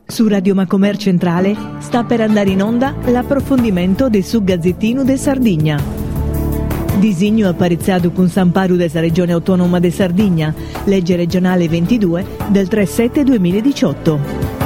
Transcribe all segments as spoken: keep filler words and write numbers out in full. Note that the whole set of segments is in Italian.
Su Radio Macomer Centrale sta per andare in onda l'approfondimento del su Gazzettino de Sardegna. Disegno apparizzato con San Paru della Regione Autonoma de Sardegna, legge regionale ventidue del tre sette duemiladiciotto.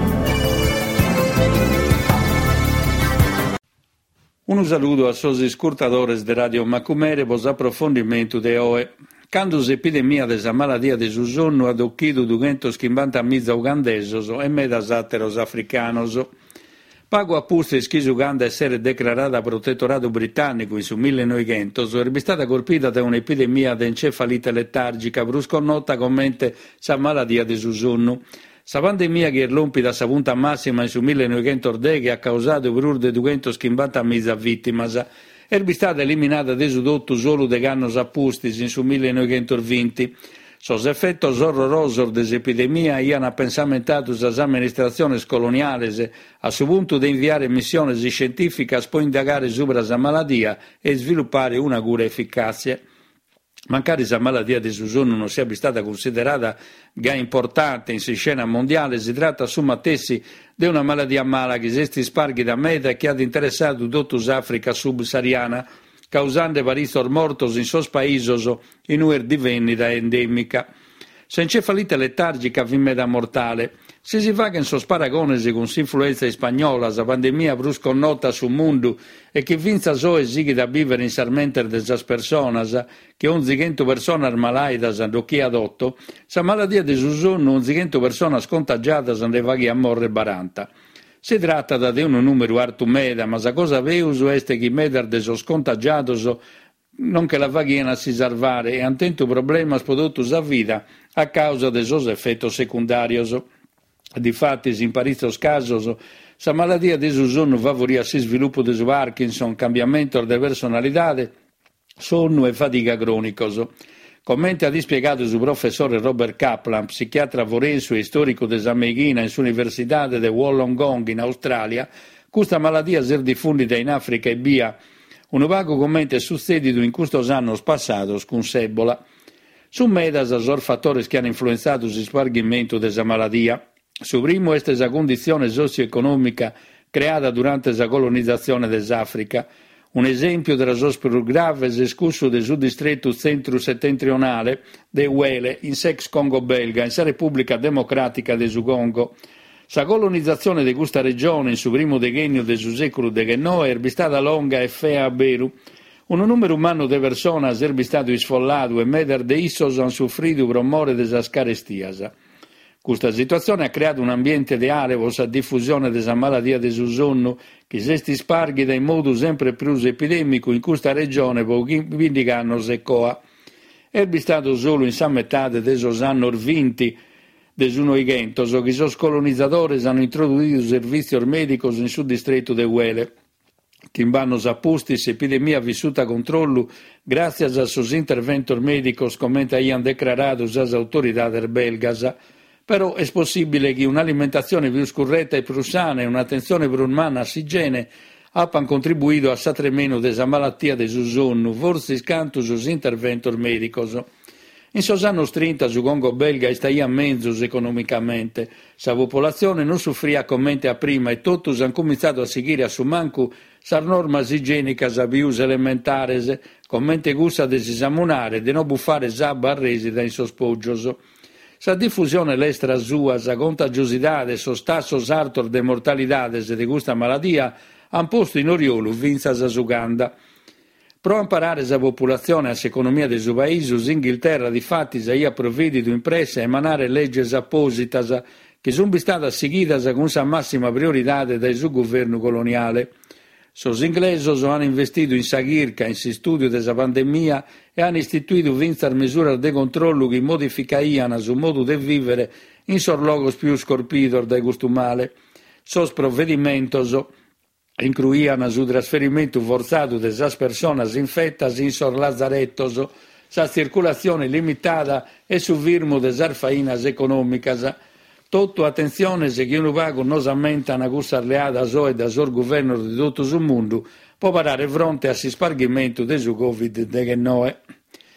Un saluto a sosi scurtadores de Radio Macumere, vos approfondimento de oe. Quando l'epidemia della malattia di sonno ha occhido duecentocinquantamila ugandesos e medasateros africanos. Pago appuste che Uganda essere declarata protettorato britannico in su millenovecento, è stata colpita da un'epidemia di encefalite letargica, brusco nota come sa malattia di sonno. La pandemia che è rompita sa punta massima in su millenovecentododici ha causato per di duecentocinquantamila vittime. È stata eliminata da sudotto solo de anni appustis in su millenovecentoventi. Sos effettos orrorosos dell'epidemia hanno pensamentato le amministrazioni coloniali a su punto di inviare missioni scientifiche per indagare sopra la malattia e sviluppare una cura efficace. Mancare la malattia di sonno non sia stata considerata già importante in scena mondiale, si tratta sommatessi di una malattia mala che si sparghi da meta e che ha interessato tutta l'Africa subsahariana, causando vari mortos in sos paesos in una divennita endemica. S'encefalite letargica vimeda mortale. Se si va che in sos paragonesi con l'influenza spagnola, la pandemia brusco nota sul mondo e che vinza so esigi da vivere in sarmenter de esas personas, che un zigento persona malaidas do chi adotto, sa malattia di sonno un zigento persona scontagiatas ne vaghi a morre baranta. Si tratta da de un numero artu meda, ma sa cosa veuso este che medar de sos contagiados non che la vaghiena si salvare e antento problemas prodotus a vita a causa de sos effettos secundarios. Difatti, in parizos casos, sa malattia di sonno favoria si sviluppo di Parkinson, cambiamento de personalidade, sonno e fatica cronicos. Commenti ha dispiegato il professore Robert Kaplan, psichiatra forense e storico de Sameghina in Università de Wollongong in Australia, questa malattia si è diffusa in Africa e via. Un vago commento è succedito in questi anni passati con Ebola. Su medas sono fattori che hanno influenzato il spargimento della malattia. Su primo è la condizione socio-economica creata durante la colonizzazione dell'Africa. Un esempio della sua più grave è escusso del distretto centro-settentrionale de Uele, in sex Congo belga, in Repubblica Democratica del Congo. La colonizzazione di questa regione in su primo decennio del secolo diciannove è stata lunga e fea a Beru. Un numero umano di persone è stato sfollato e meder de issos hanno soffrito per morte della scarestias. Questa situazione ha creato un ambiente ideale per la diffusione della malattia di sonno che si sparghi in modo sempre più epidemico in questa regione per quindici anni secoa. È stato solo in sa metà degli anni venti del novecento che i colonizzatori hanno introdotto servizi medici in sul distretto di Uele. Che in vanno appusti l'epidemia vissuta a controllo grazie a sus interventos médicos come hanno dichiarato le autorità belgas. Però è possibile che un'alimentazione più scorretta e più sana e un'attenzione per umana igiene abbiano contribuito a sapere meno della malattia del sonno, forse scanto sugli interventi medici. In sos anni trenta, su Congo belga staia mezzo economicamente. La popolazione non soffriva come a prima e tutti hanno cominciato a seguire a su manco le norme igieniche più elementari, come gusta di esaminare, di non buffare sabba a resida in sospoggios. La diffusione l'estra sua, la contagiosità e sos tassos altos de mortalidades di questa malattia hanno posto in oriolo vinzas a Uganda. Pro imparare la popolazione all'economia del suo paese, l'Inghilterra di fatti ha provveduto in pressa a emanare leggi appositas che sono state seguite con la massima priorità dal suo governo coloniale. Sos inglesi hanno investito in sa chirca, in si studio della pandemia e hanno istituito vinzar misure di controllo che modificaiano sul modo di vivere in sos logos più scorpidos dai costumale. Sos provvedimentos incluían su trasferimento forzato de esas personas infettas in sos lazarettos, sa circolazione limitata e su firmo de esas fainas económicas. Tutto attenzione se chi uno vago non ammenta una cussa alleata so e da sor governo di tutto il mondo può parare fronte a si spargimento del su covid diciannove.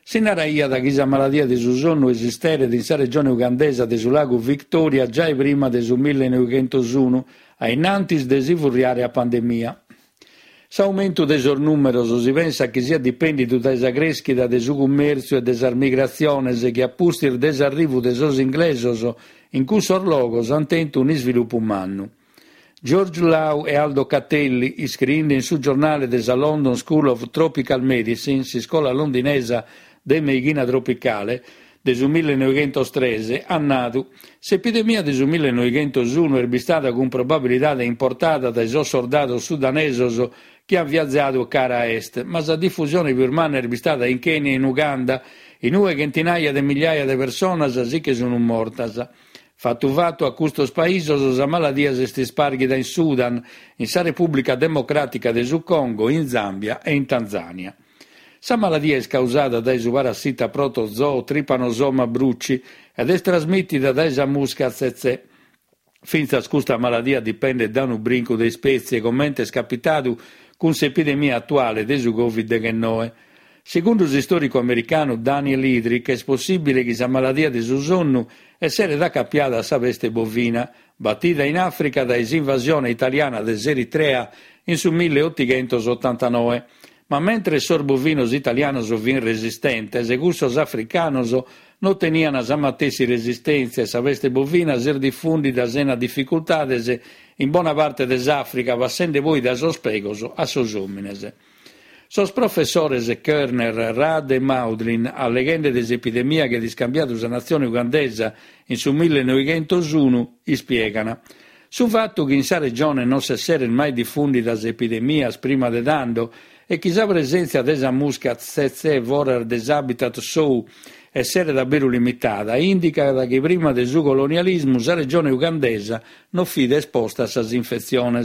Si narraia da questa malattia di su sonno esistere in sa regione ugandesa del lago Victoria già prima del millenovecentouno, a innantis de si furriare a pandemia. S'aumento del numero si pensa che sia dipendido da esa crescita del su commercio e desa migrazione che appustir desarrivo de sos inglesos in cusor logos antento un sviluppo umano. George Lau e Aldo Catelli, iscritti in su giornale della London School of Tropical Medicine, si scuola londinesa de medicina tropicale, del millenovecentotredici, hanno dato l'epidemia del millenovecentouno è stata con probabilità importata dai suoi soldati sudanesi che hanno viaggiato cara a est, ma la diffusione birmana è stata in Kenya e in Uganda, in due centinaia di migliaia di persone sì che sono morte. Fatto fatto a questo paese la malattia si spargita in Sudan, in sa Repubblica Democratica del Congo, in Zambia e in Tanzania. La malattia è causata dai parassita protozoo Trypanosoma brucci ed è trasmessa dai musca tsetse. Finza questa malattia dipende da un brinco di spezie, come è capitato con l'epidemia attuale del Covid diciannove. Secondo lo storico americano Daniel Idrick, è possibile che la malattia di sonno sia da cappiata a sa peste bovina, battita in Africa dall'invasione italiana dell'Eritrea in su milleottocentottantanove. Ma mentre i sorbovinos italianos vin resistentes e gussos africanos non teniano la matessi resistenza e sa peste bovina ser diffundida sena difficultades in buona parte dell'Africa, passende voi da sos pegos a sos omines. Sos professores Kerner, Rad e Maudlin, a leggende dell'epidemia che ha scambiato la nazione ugandesa in su millenovecentouno, spiegano. Sul fatto che in sa regione non si essere mai diffundida l'epidemia prima de dando e che la presenza della musca tsetse vorer deshabitat sou essere davvero limitata, indica che prima del suo colonialismo la regione ugandesa non fu esposta a queste infezioni.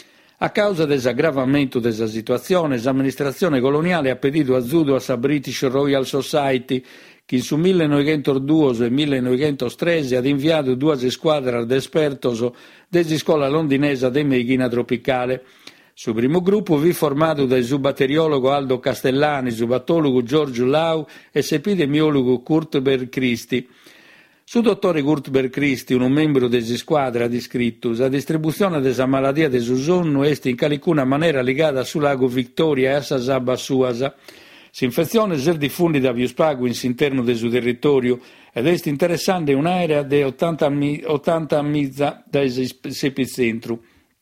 A causa dell'aggravamento della situazione, l'amministrazione coloniale ha pedito azudo alla British Royal Society, che in su millenovecentodue e millenovecentotredici ha inviato due squadre di esperti della scuola londinese di medicina tropicale. Sul primo gruppo vi formato dal subbatteriologo Aldo Castellani, subatologo George Lau e epidemiologo Kurt Berg-Christie. Su dottore Kurt Berg-Christie, un membro della squadra, ha descritto la distribuzione della malattia del sonno è in alcuna maniera legata sul lago Victoria e a Sasaba Suasa. L'infezione si diffonde da più spago all'interno del suo territorio ed è interessante un'area di ottanta miglia dall'epicentro.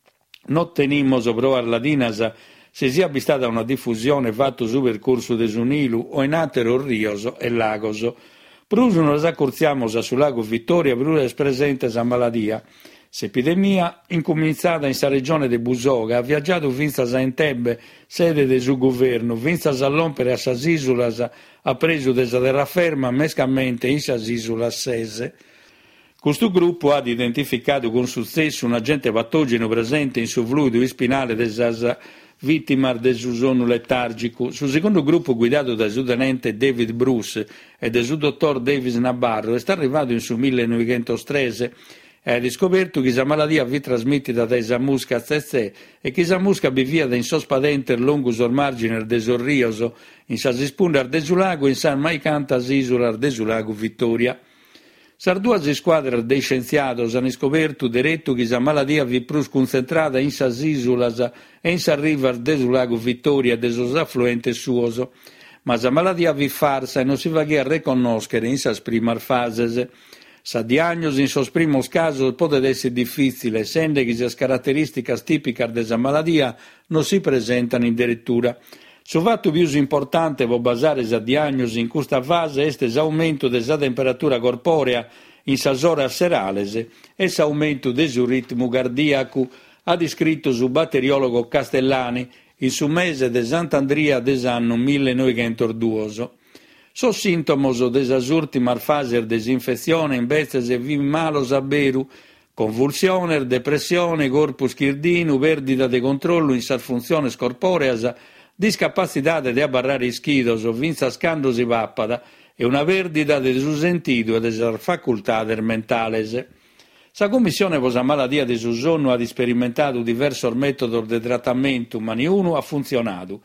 Non tenimos provar la dinas se sia stata una diffusione fatta sul percorso del Nilu o in altro rios e lagos. Prus nos accorziamo sul lago Vittoria per è presente la malattia. L'epidemia, incominciata in sa regione di Busoga, ha viaggiato fino a Entebbe, sede del suo governo, fino a rompere a sas isolas, ha preso della terraferma mescamente in sas isolas sese. Questo gruppo ha identificato con successo un agente patogeno presente in su fluido spinale delle vittime del suo sonno letargico. Sul secondo gruppo, guidato dal sudanente David Bruce e dal suo dottor Davis Nabarro, è arrivato in su millenovecentotredici e ha scoperto che la malattia vi trasmessa da musca tsetse e che la musca vivia da in sospadente lungo sul margine del rios in sa spunta del lago in san maicantas isola del lago Vittoria. Sar due squadre dei scienziati hanno scoperto diretto che la malattia vi più concentrata in sas isolas e in sa riva del lago Vittoria e del affluente suoso, ma la malattia vi farsa e non si va a riconoscere in sas prime fasi. Sa diagnosi in sos primos casos può essere difficile, essendo che le caratteristiche tipiche della malattia non si presentano in dirittura. Sul fatto più importante per basare la diagnosi in questa fase è l'aumento della temperatura corporea in sas ore serales e l'aumento del suo ritmo cardiaco, ha descritto il batteriologo Castellani in su mese de Sant'Andria dell'anno millenovecentodue. So sintomos della ultima fase desinfezione invece se vi malos a beru, convulsione, depressione, corpo schirdino, perdita di controllo in sas funziones corporeas, discapacità di abbarrare ischidos, vinza scandosi pappada e una perdita del suo sentito e delle facoltà mentali. La Commissione per la malattia di sonno ha sperimentato diversi metodi di trattamento, ma nessuno ha funzionato.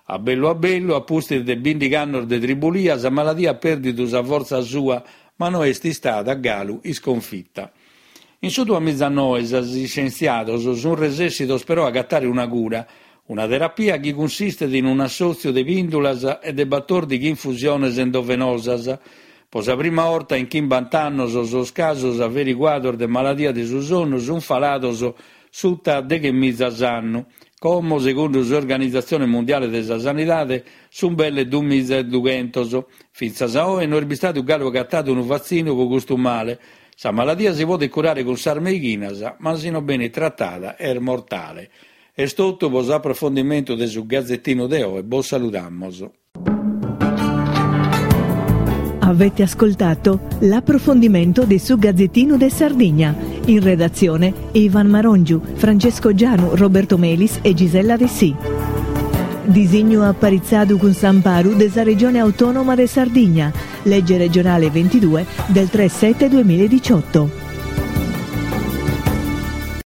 A bello a bello, a pusti de bindigannor de tribulia, sa maladia ha perdido sa forza sua, ma non è stata a Galu sconfitta. In su duemiladiciannove, gli scienziati sono resessitos però a gattare una cura, una terapia che consiste in un assozio di pindulas e de battor di infusiones endovenosas. Po sa prima volta in cinquanta anni sos casos averiguados de maladia di su sonno sono falados sutta de che mizas anno, come secondo l'Organizzazione Mondiale della Sanità sono belle duemiladuecento. Finza a oggi non è stato gattato un vaccino con questo male. Sa maladia si può curare con sarmeghinas, ma se non bene trattata è mortale. E tutto per l'approfondimento del su Gazzettino de oggi. Buon salutamos. Avete ascoltato l'approfondimento del su Gazzettino de Sardegna. In redazione Ivan Marongiu, Francesco Gianu, Roberto Melis e Gisella Dessì. Disegno apparizzato con Samparu della Regione Autonoma de Sardegna, legge regionale ventidue del tre sette duemiladiciotto.